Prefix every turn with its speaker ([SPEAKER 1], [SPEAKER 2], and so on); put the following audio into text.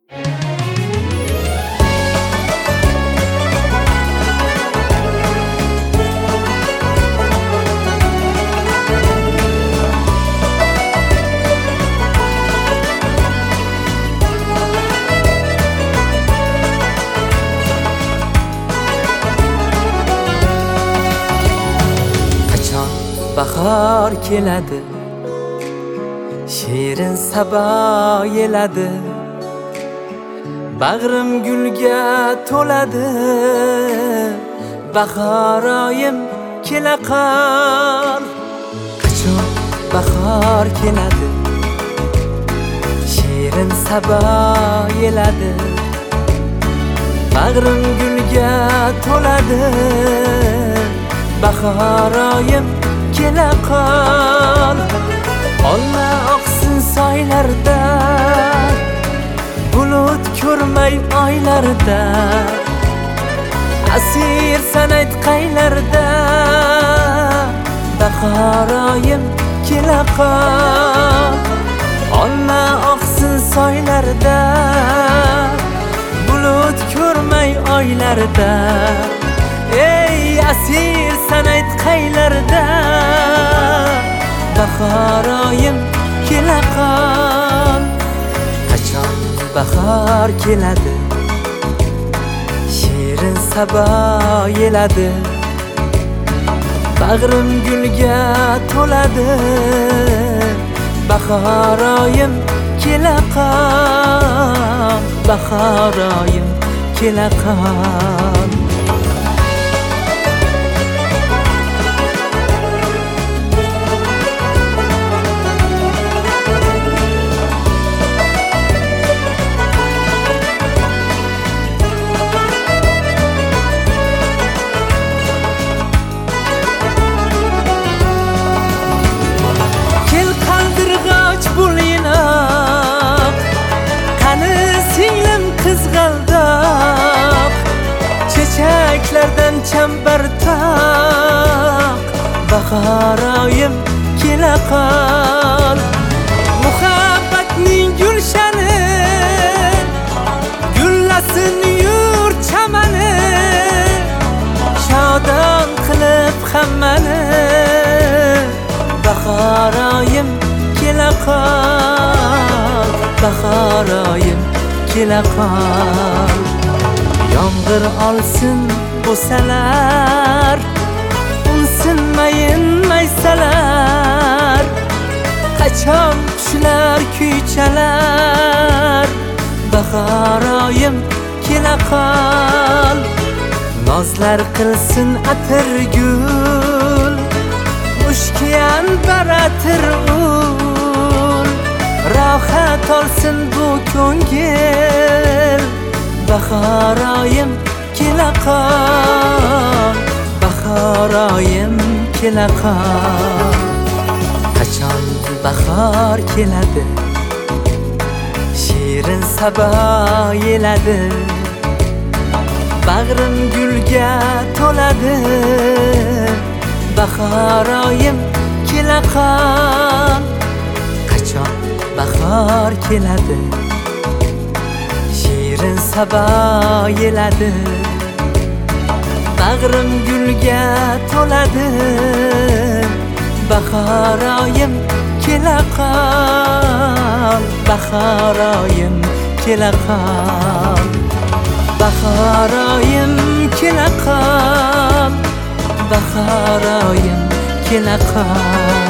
[SPEAKER 1] Bahor keladi, shirin sabo yeladi, bag'rim gulga to'ladi. Bahoroyim kela qol. Qachon bahor keladi, shirin sabo yeladi, bag'rim gulga to'ladi. Bahoroyim kela qol. Olma oqsin soylarda, bulut ko'rmay oylarda. Asir sanayt qaylarda, bahoroyim kela qol. Olma oqsin soylarda, bulut ko'rmay oylarda. Ey asir sanayt qaylarda, bahoroyim kela qol. Qachon bahor keladi, shirin sabo yeladi, bag'rim gulga to'ladi. Bahoroyim kela qol. Bahoroyim kela qol. Çiçeklerden çember tak, bahoroyim kela qol. Muhabbatning gulshani, gullasin yurt chamani, shodon qilib hammani. Bahoroyim kela qol. Bahoroyim kela qol. Yomg'ir olsin bo'salar, unsinmayin maysalar. Qachon qushlar kuychalar, bahoroyim kela qol. Nozlar qilsin atirgul, mushkiyan baratir ul. Rohat olsin bu ko'ngil, bahoroyim kela qol. Bahoroyim kela qol. Qachon bahor keladi, shirin sabo yeladi, bag'rim gulga to'ladi. Bahoroyim kela qol. Qachon bahor keladi, shirin sabo yeladi, bag'rim gulga to'ladi. Bahoroyim kela qol. Bahoroyim kela qol. Bahoroyim kela qol. Bahoroyim kela qol.